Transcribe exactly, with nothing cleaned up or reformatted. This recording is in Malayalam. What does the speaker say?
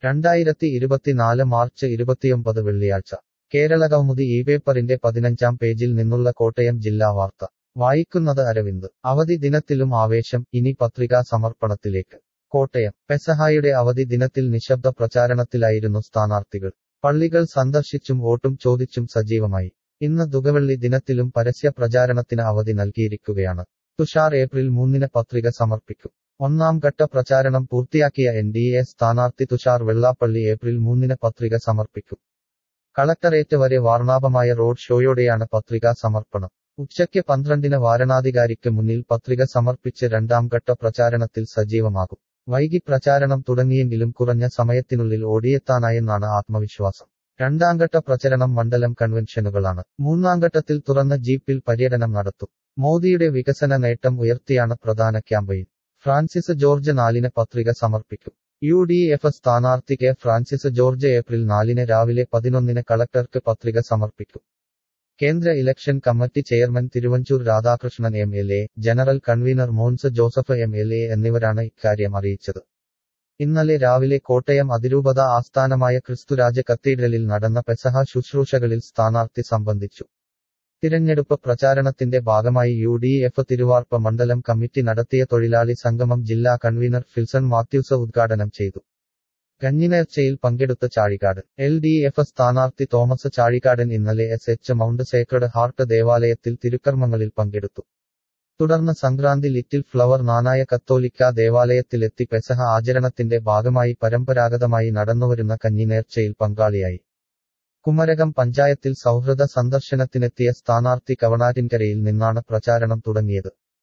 രണ്ടായിരത്തി ഇരുപത്തിനാല് മാർച്ച് ഇരുപത്തിയൊമ്പത് വെള്ളിയാഴ്ച കേരളകൗമുദി ഈ പേപ്പറിന്റെ പതിനഞ്ചാം പേജിൽ നിന്നുള്ള കോട്ടയം ജില്ലാ വാർത്ത വായിക്കുന്നത് അരവിന്ദ്. അവധി ദിനത്തിലും ആവേശം, ഇനി പത്രികാ സമർപ്പണത്തിലേക്ക്. കോട്ടയം പെസഹായുടെ അവധി ദിനത്തിൽ നിശബ്ദ പ്രചാരണത്തിലായിരുന്നു സ്ഥാനാർത്ഥികൾ. പള്ളികൾ സന്ദർശിച്ചും വോട്ടും ചോദിച്ചും സജീവമായി. ഇന്ന് ദുഃഖവെള്ളി ദിനത്തിലും പരസ്യ പ്രചാരണത്തിന് അവധി നൽകിയിരിക്കുകയാണ്. തുഷാർ ഏപ്രിൽ മൂന്നിന് പത്രിക സമർപ്പിക്കും. ഒന്നാം ഘട്ട പ്രചാരണം പൂർത്തിയാക്കിയ എൻ ഡി എ സ്ഥാനാർത്ഥി തുഷാർ വെള്ളാപ്പള്ളി ഏപ്രിൽ മൂന്നിന് പത്രിക സമർപ്പിക്കും. കളക്ടറേറ്റ് വരെ വാർണാഭമായ റോഡ് ഷോയോടെയാണ് പത്രികാ സമർപ്പണം. ഉച്ചയ്ക്ക് പന്ത്രണ്ടിന് വാരണാധികാരിക്ക് മുന്നിൽ പത്രിക സമർപ്പിച്ച് രണ്ടാം ഘട്ട പ്രചാരണത്തിൽ സജീവമാകും. വൈകി പ്രചാരണം തുടങ്ങിയെങ്കിലും കുറഞ്ഞ സമയത്തിനുള്ളിൽ ഓടിയെത്താനായെന്നാണ് ആത്മവിശ്വാസം. രണ്ടാംഘട്ട പ്രചരണം മണ്ഡലം കൺവെൻഷനുകളാണ്. മൂന്നാംഘട്ടത്തിൽ തുറന്ന ജീപ്പിൽ പര്യടനം നടത്തും. മോദിയുടെ വികസന നേട്ടം ഉയർത്തിയാണ് പ്രധാന ക്യാമ്പയിൻ. ഫ്രാൻസിസ് ജോർജ് നാലിന് പത്രിക സമർപ്പിക്കും. യു ഡി എഫ് സ്ഥാനാർത്ഥി കെ ഫ്രാൻസിസ് ജോർജ് ഏപ്രിൽ നാലിന് രാവിലെ പതിനൊന്നിന് കളക്ടർക്ക് പത്രിക സമർപ്പിക്കും. കേന്ദ്ര election committee chairman Thiruvanchoor Radhakrishnan M L A, general convener Mons Joseph M L A എന്നിവരാണ് ഇക്കാര്യം അറിയിച്ചത്. ഇന്നലെ രാവിലെ കോട്ടയം അതിരൂപത ആസ്ഥാനമായ ക്രിസ്തുരാജ കത്തീഡ്രലിൽ നടന്ന പെസഹ ശുശ്രൂഷകളിൽ സ്ഥാനാർത്ഥി സംബന്ധിച്ചു. തിരഞ്ഞെടുപ്പ് പ്രചാരണത്തിന്റെ ഭാഗമായി യു ഡി എഫ് തിരുവാർപ്പ് മണ്ഡലം കമ്മിറ്റി നടത്തിയ തൊഴിലാളി സംഗമം ജില്ലാ കൺവീനർ ഫിൽസൺ മാത്യൂസ് ഉദ്ഘാടനം ചെയ്തു. കഞ്ഞിനേർച്ചയിൽ പങ്കെടുത്ത ചാഴികാടൻ എൽ ഡി എഫ് സ്ഥാനാർത്ഥി തോമസ് ചാഴികാടൻ ഇന്നലെ S H mount sacred heart ദേവാലയത്തിൽ തിരുക്കർമ്മങ്ങളിൽ പങ്കെടുത്തു. തുടർന്ന് സംക്രാന്തി ലിറ്റിൽ ഫ്ലവർ നാനായ കത്തോലിക്ക ദേവാലയത്തിലെത്തി പെസഹ ആചരണത്തിന്റെ ഭാഗമായി പരമ്പരാഗതമായി നടന്നുവരുന്ന കഞ്ഞിനേർച്ചയിൽ പങ്കാളിയായി. കുമരകം പഞ്ചായത്തിൽ സൗഹൃദ സന്ദർശനത്തിനെത്തിയ സ്ഥാനാർത്ഥി കവണാറ്റിൻകരയിൽ നിന്നാണ് പ്രചാരണം തുടങ്ങിയത്.